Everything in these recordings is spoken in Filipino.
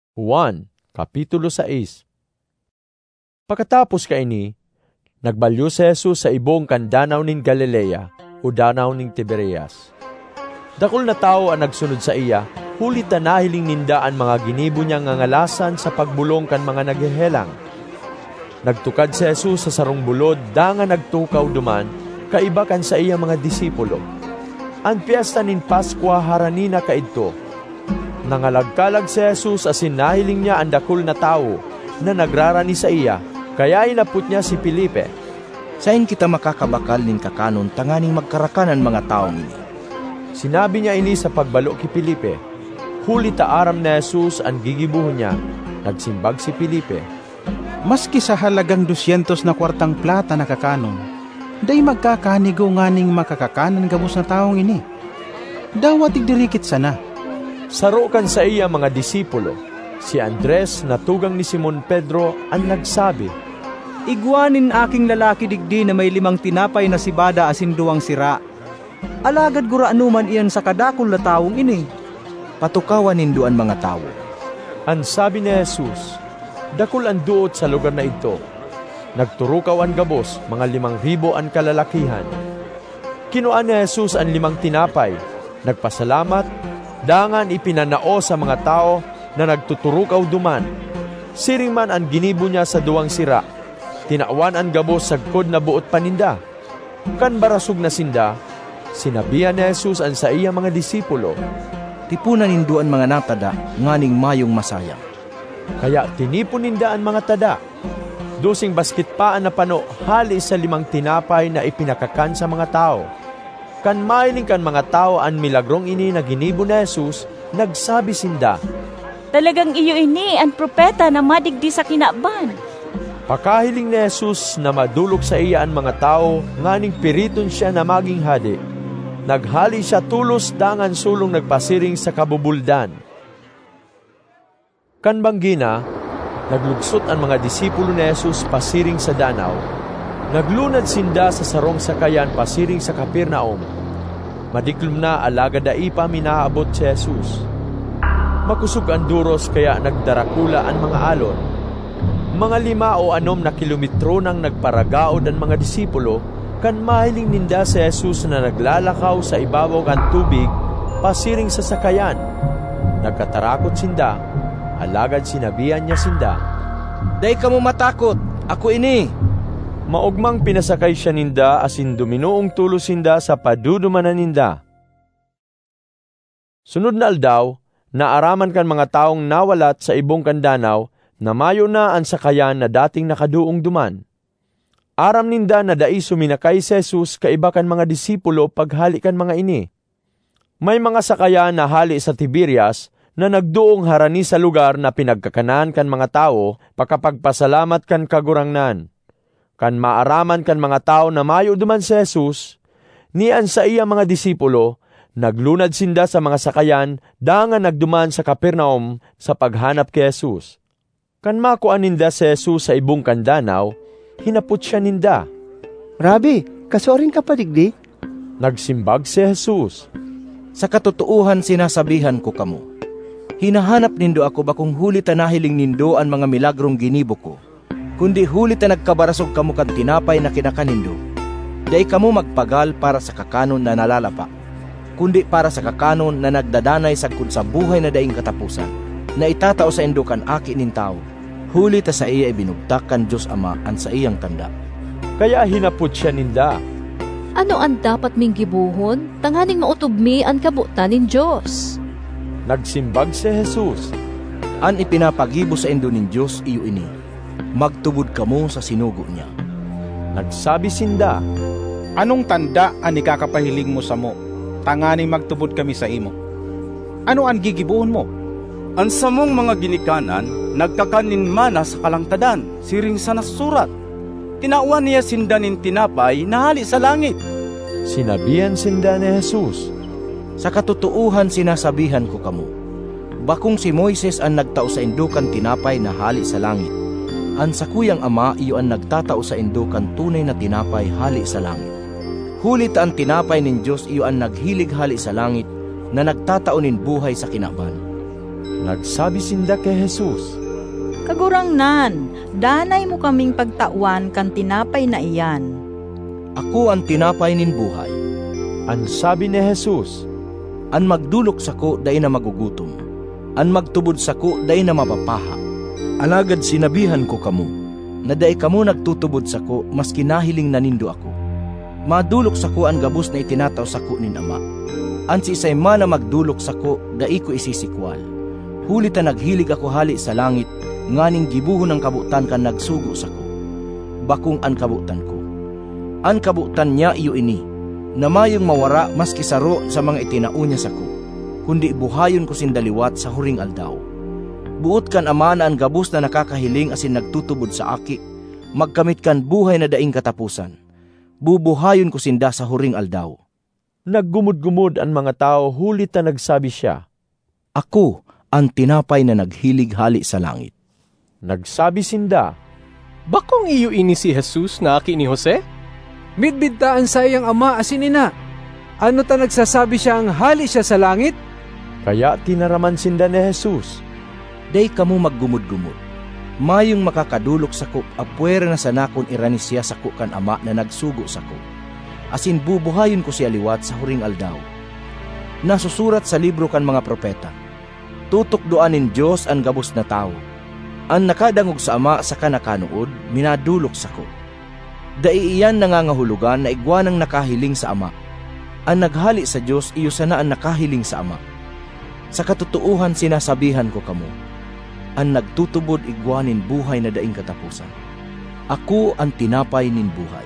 Juan, Kapitulo 6. Pagkatapos kaini, nagbalyo si Jesus sa ibong kan danaw ning Galilea o danaw ning Tiberias. Dakol na tao ang nagsunod sa iya, huli ta nahiling nindaan mga ginibo niya nga ngalasan sa pagbulong kan mga naghehelang. Nagtukad si Jesus sa sarong bulod, da nga nagtukaw duman, kaiba kan sa iya mga disipulo. Ang piyesta nin Paskwa haranina kaidto. Nangalagkalag si Jesus asin nahiling niya ang dakol na tao na nagrarani sa iya, kaya inapot niya si Felipe. Sain kita makakabakal nin kakanon tanganing magkarakanan mga taong ini? Sinabi niya ini sa pagbalo ki Felipe. Huli ta aram na Jesus ang gigibuhon niya, nagsimbag si Felipe. Maski sa halagang 200 na kwartang plata na kakanon, day magkakanigo nganing makakakanan gabos na taong ini. Dawat igdirikit sana. Sarukan sa iya mga disipulo, si Andres na tugang ni Simon Pedro ang nagsabi, Iguanin aking lalaki digdi na may 5 tinapay na sibada asin 2 sira. Alagad gura anuman iyan sa kadakol na taong ini. Patukawan ninduan mga tao. Ang sabi ni Jesus, dakol ang duot sa lugar na ito. Nagturukaw ang gabos, mga 5,000 ang kalalakihan. Kinuan ni Jesus ang 5 tinapay, nagpasalamat, dangan ipinanao sa mga tao na nagtuturukaw duman. Siring man ang ginibo niya sa 2 sira. Tinawan ang gabos sagkod na buot paninda. Kan barasog na sinda, sinabihan ni Jesus ang sa iya mga disipulo, Tipunan ninduan mga natada, nganing mayong masayang. Kaya tinipon ninda ang mga tada. 12 basket pa ang napano hali sa 5 tinapay na ipinakakan sa mga tao. Kan mailing kan mga tao ang milagrong ini na ginibo ni Jesus, nagsabi sinda, Talagang iyo ini ang propeta na madigdi sa kinaban. Pakahiling ni Jesus na madulog sa iya ang mga tao, nganing piriton siya na maging hadi. Naghali siya tulos dangan sulong nagpasiring sa kabubuldan. Kan banggina, naglugsot ang mga disipulo ni Jesus pasiring sa danaw. Naglunad sinda sa sarong sakayan pasiring sa Capernaum. Madiklom na alagad daipa minaabot si Jesus. Makusog ang duros kaya nagdarakula ang mga alon. Mga 5 o 6 na kilometro nang nagparagaod ang mga disipulo, kan mahiling ninda si Jesus na naglalakaw sa ibabaw kan tubig pasiring sa sakayan. Nagkatarakot sinda, alagad sinabihan niya sinda, Day kamo matakot, ako ini. Maugmang pinasakay siya ninda asin duminoong tulo sinda sa padudumanan ninda. Sunod na aldaw, naaraman kan mga taong nawalat sa ibong kandanaw na mayo na ang sakayan na dating nakaduong duman. Aram ninda na dai suminakay si Jesus kaiba kan mga disipulo paghali kan mga ini. May mga sakayan na hali sa Tiberias na nagduong harani sa lugar na pinagkakanan kan mga tao pakapagpasalamat kan kagurangnan. Kan maaraman kan mga tao na mayo duman si Jesus, nian sa iya mga disipulo, naglunad sinda sa mga sakayan dangan nagduman sa Capernaum sa paghanap kay Jesus. Kan makuan ninda si Jesus sa ibong kandanaw, hinapot siya ninda, Rabi, kasurin ka pa digdi? Nagsimbag si Jesus, Sa katotohan sinasabihan ko kamo, hinahanap nindo ako bakong huli ta nahiling nindo ang mga milagrong ginibo ko, kundi huli ta nagkabarasog kamo kan tinapay na kinakanindo. Dai kamo magpagal para sa kakanon na nalalapa, kundi para sa kakanon na nagdadanay sagkod sa buhay na daing katapusan, na itatao sa indo kan aki nin tao. Huli ta sa iya ibinugtak kan Diyos Ama ang sa iyang tanda. Kaya hinapot siya ninda, Ano ang dapat ming gibuhon? Tanganing mautubmi ang kabutan nin Diyos. Nagsimbag si Jesus, An ipinapagibo sa indo nin Diyos iyo ini, magtubod kamo sa sinugo niya. Nagsabi sinda, Anong tanda ang ikakapahiling mo sa mo? Tanganing magtubod kami sa imo. Ano ang gigibuhon mo? Ang samong mga ginikanan, nagkakanin mana sa kalangtadan, siring sa nasurat. Tinawan niya sindanin tinapay na hali sa langit. Sinabihan sinda ni Jesus, Sa katotohan sinasabihan ko kamo, bakong si Moises ang nagtao sa indukan tinapay na hali sa langit, ang sakuyang Ama iyo ang nagtatao sa indukan tunay na tinapay hali sa langit. Huli ta ang tinapay nin Diyos iyo ang naghilig hali sa langit, na nagtatao nin buhay sa kinaban. Nagsabi sinda kay Jesus, Kagurangnan, danay mo kaming pagtawan kan tinapay na iyan. Ako ang tinapay nin buhay. An sabi ni Jesus, An magdulok sako day na magugutom. An magtubod sako day na mapapaha. Alagad sinabihan ko kamo, na day kamo nagtutubod sako maski nahiling nanindo ako. Madulok sako an gabus na itinataw sako nin Ama. An si isay man na magdulok sako day ko isisikwal. Huli ta naghilig ako hali sa langit, nganing gibuhon ang kabutan kan nagsugo sako. Bakong an kabutan ko. An kabutan niya iyo ini, na mayong mawara maski saro sa mga itinao niya sako, kundi buhayon ko sindaliwat sa huring aldaw. Buot kan Ama na ang gabus na nakakahiling asin nagtutubod sa aki, magkamit kan buhay na daing katapusan. Bubuhayon ko sinda sa huring aldaw. Naggumod-gumod ang mga tao, huli ta nagsabi siya, Ako ang tinapay na naghilig hali sa langit. Nagsabi sinda, Bakong iyo ini si Jesus na aki ni Jose? Midbidtaan sa iyang ama asin ina. Ano ta nagsasabi siya ang hali siya sa langit? Kaya tinaraman sinda ni Jesus. Day kamo maggumod-gumod. Mayong makakadulok sako, apwera na sanakon irani siya sako kan Ama na nagsugo sako. Asin bubuhayon ko siya liwat sa huring aldaw. Nasusurat sa libro kan mga propeta, tutok doanin Diyos ang gabos na tao. Ang nakadangog sa Ama sa kanakanood, minadulok sako. Daiiyan nangangahulugan na igwanang nakahiling sa Ama. Ang naghali sa Diyos, iyo sana ang nakahiling sa Ama. Sa katotohan sinasabihan ko kamo, ang nagtutubod igwanin buhay na daing katapusan. Ako ang tinapay nin buhay.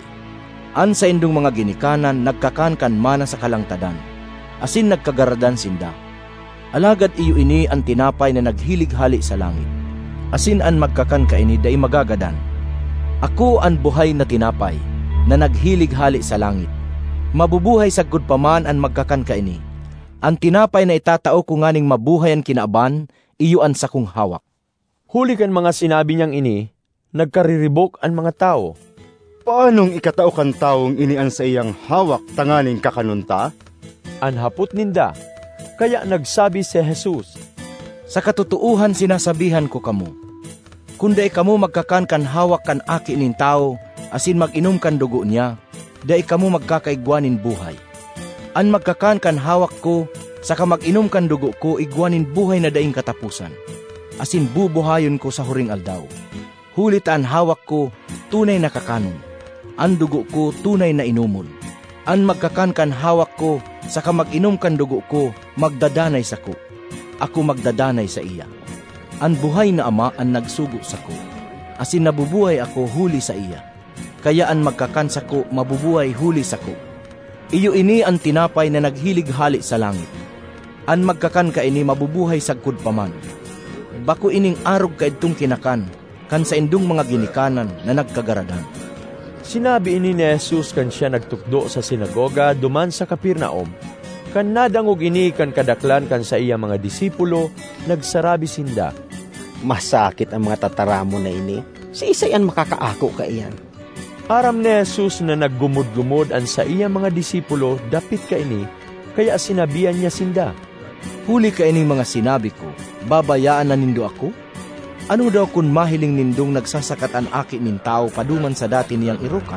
An sa indong mga ginikanan, nagkakankan mana sa kalangtadan, asin nagkagaradan sinda. Alagad iyo ini ang tinapay na naghilig-hali sa langit, asin an magkakan kaini day magagadan. Ako ang buhay na tinapay, na naghilig-hali sa langit. Mabubuhay sagud paman ang magkakan kaini. Ang tinapay na itatao ko nganing mabuhay ang kinaaban, iyo ang sakong hawak. Huli kan mga sinabi niyang ini, nagkariribok ang mga tao. Paanong ikatao kan taong inian sa iyang hawak tanganing kakanunta? Anhapot ninda, kaya nagsabi si Jesus, Sa katotohan sinasabihan ko kamo, kundi kamo magkakan kan hawak kan aki nin tao, asin mag-inom kan dugo niya, dai kamo magkakaigwanin buhay. An magkakan kan hawak ko, saka mag-inom kan dugo ko, igwanin buhay na daing katapusan. Asin bubuhayon ko sa huring aldaw. Hulit an hawak ko, tunay na kakanon. An dugo ko, tunay na inumon. An magkakan kan hawak ko, saka mag-inom kan dugo ko, magdadanay sako. Ako magdadanay sa iya. An buhay na Ama ang nagsugo sako. Asin nabubuhay ako huli sa iya. Kaya an magkakan sako, mabubuhay huli sako. Iyo ini ang tinapay na naghilig-hali sa langit. An magkakan ka ini mabubuhay sagkod paman. Bako ining arog ka itong kinakan, kan sa indong mga ginikanan na nagkagaradan. Sinabi ini ni Jesus kan siya nagtukdo sa sinagoga duman sa Kapernaum. Kan nadangog ini kan kadaklan kan sa iya mga disipulo, nagsarabi sinda, Masakit ang mga tataramo na ini. Si isayan makakaako ka iyan. Aram ni Jesus na naggumod-gumod ang sa iya mga disipulo, dapit ka ini, kaya sinabihan niya sinda, Huli ka ining mga sinabi ko, babayaan na nindo ako? Ano daw kun mahiling nindong nagsasakat ang aki nin tao paduman sa dati niyang irukan?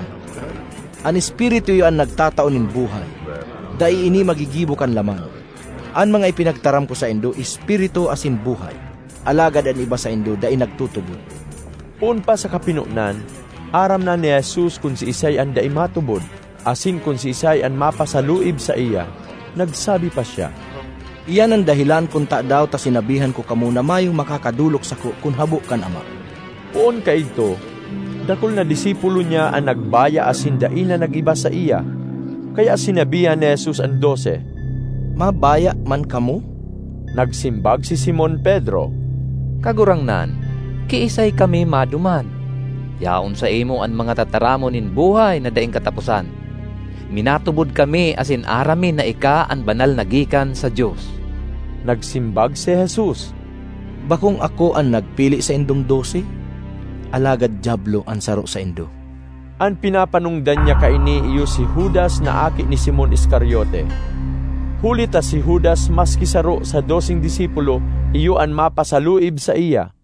An espiritu yu ang nagtatao nin buhay, dai ini magigibo kan lamang. An mga ipinagtaram ko sa indo, espiritu asin buhay. Alagad ang iba sa indo, dai nagtutubod. Poon pa sa kapinunan, aram na ni Jesus kung si isay ang dai matubod, asin kung si isay ang mapasaluib sa iya. Nagsabi pa siya, Iyan ang dahilan kung ta daw ta sinabihan ko kamo na mayong makakadulok sako kung habo kan Ama. Poon ka ito, dakol na disipulo niya ang nagbaya asin dai na nagiba sa iya. Kaya sinabihan ni Jesus ang 12, Mabaya man kamo? Nagsimbag si Simon Pedro, Kagurangnan, kiisay kami maduman. Yaon sa imo ang mga tataramonin buhay na daing katapusan. Minatubod kami asin aramin na ika ang banal na gikan sa Diyos. Nagsimbag si Jesus, Bakong ako ang nagpili sa indong 12? Alagad Diablo ang saro sa indo. Ang pinapanungdan niya kaini iyo si Judas na aki ni Simon Iscariote. Huli ta si Judas maski saro sa 12 disipulo, iyo an mapasaluib sa iya.